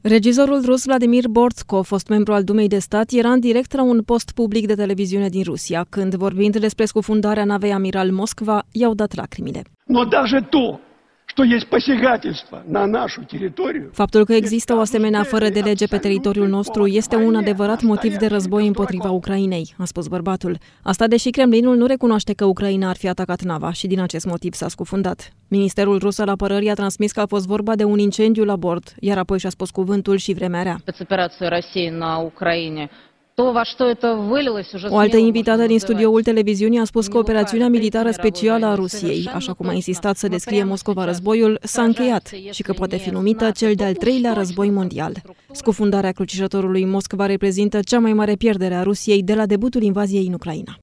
Regizorul rus Vladimir Bortko, fost membru al Dumei de Stat, era în direct la un post public de televiziune din Rusia, când, vorbind despre scufundarea navei Amiral Moskva, i-au dat lacrimile. Faptul că există o asemenea fără de lege pe teritoriul nostru este un adevărat motiv de război împotriva Ucrainei, a spus bărbatul. Asta deși Kremlinul nu recunoaște că Ucraina ar fi atacat nava și din acest motiv s-a scufundat. Ministerul rus al apărării a transmis că a fost vorba de un incendiu la bord, iar apoi și-a spus cuvântul și vremea rea. O altă invitată din studioul televiziunii a spus că operațiunea militară specială a Rusiei, așa cum a insistat să descrie Moscova războiul, s-a încheiat și că poate fi numită cel de-al treilea război mondial. Scufundarea crucișătorului Moskva reprezintă cea mai mare pierdere a Rusiei de la debutul invaziei în Ucraina.